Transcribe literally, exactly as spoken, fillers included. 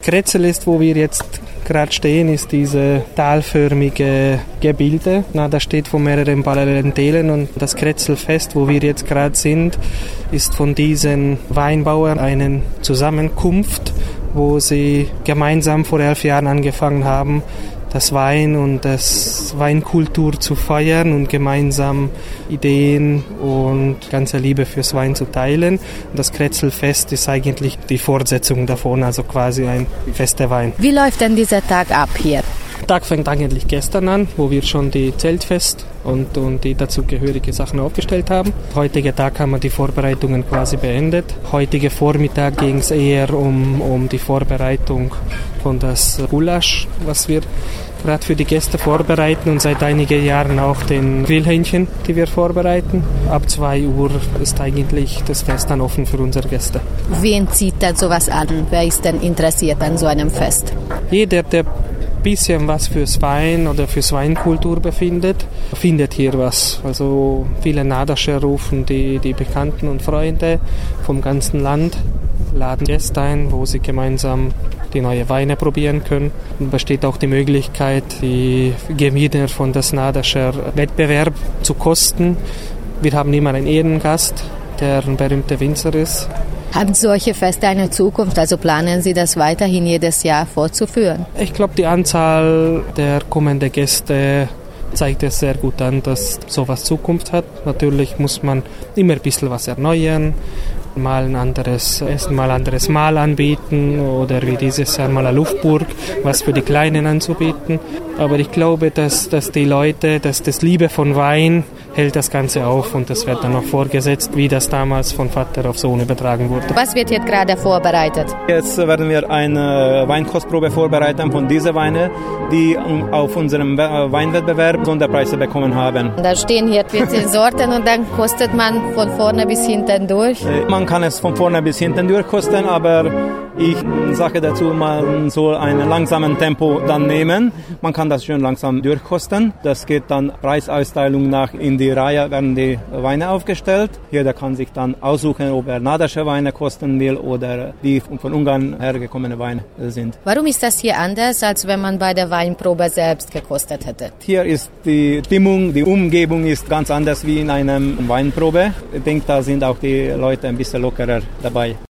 Kretzel ist, wo wir jetzt gerade stehen, ist diese talförmige Gebilde. Na, das steht von mehreren parallelen Tälern und das Kretzelfest, wo wir jetzt gerade sind, ist von diesen Weinbauern eine Zusammenkunft, wo sie gemeinsam vor elf Jahren angefangen haben, das Wein und das Weinkultur zu feiern und gemeinsam Ideen und ganze Liebe fürs Wein zu teilen. Und das Kretzelfest ist eigentlich die Fortsetzung davon, also quasi ein Fest der Wein. Wie läuft denn dieser Tag ab hier? Der Tag fängt eigentlich gestern an, wo wir schon die Zeltfest und, und die dazugehörige Sachen aufgestellt haben. Heutiger Tag haben wir die Vorbereitungen quasi beendet. Heutiger Vormittag ging es eher um, um die Vorbereitung von das Gulasch, was wir gerade für die Gäste vorbereiten und seit einigen Jahren auch den Grillhähnchen, die wir vorbereiten. Ab zwei Uhr ist eigentlich das Fest dann offen für unsere Gäste. Wen zieht denn sowas an? Wer ist denn interessiert an so einem Fest? Jeder, der bisschen was fürs Wein oder fürs Weinkultur befindet, findet hier was. Also viele Nadascher rufen die, die Bekannten und Freunde vom ganzen Land, laden Gäste ein, wo sie gemeinsam die neue Weine probieren können. Und besteht auch die Möglichkeit, die Gewinner von das Nadascher Wettbewerb zu kosten. Wir haben immer einen Ehrengast, der ein berühmter Winzer ist. Haben solche Feste eine Zukunft? Also planen Sie das weiterhin jedes Jahr fortzuführen? Ich glaube, die Anzahl der kommenden Gäste zeigt es sehr gut an, dass sowas Zukunft hat. Natürlich muss man immer ein bisschen was erneuern, mal ein anderes Essen, mal ein anderes Mahl anbieten oder wie dieses Jahr mal eine Luftburg, was für die Kleinen anzubieten. Aber ich glaube, dass, dass die Leute, dass das Liebe von Wein hält das Ganze auf und das wird dann noch fortgesetzt, wie das damals von Vater auf Sohn übertragen wurde. Was wird jetzt gerade vorbereitet? Jetzt werden wir eine Weinkostprobe vorbereiten von diesen Weinen, die auf unserem Weinwettbewerb Sonderpreise bekommen haben. Da stehen hier vierzehn Sorten und dann kostet man von vorne bis hinten durch? Man kann es von vorne bis hinten durchkosten, aber ich sage dazu, man soll einen langsamen Tempo dann nehmen. Man kann das schön langsam durchkosten. Das geht dann Preisausteilung nach. In die Reihe werden die Weine aufgestellt. Jeder kann sich dann aussuchen, ob er Nadasche Weine kosten will oder die von Ungarn hergekommene Weine sind. Warum ist das hier anders, als wenn man bei der Weinprobe selbst gekostet hätte? Hier ist die Stimmung, die Umgebung ist ganz anders wie in einer Weinprobe. Ich denke, da sind auch die Leute ein bisschen lockerer dabei.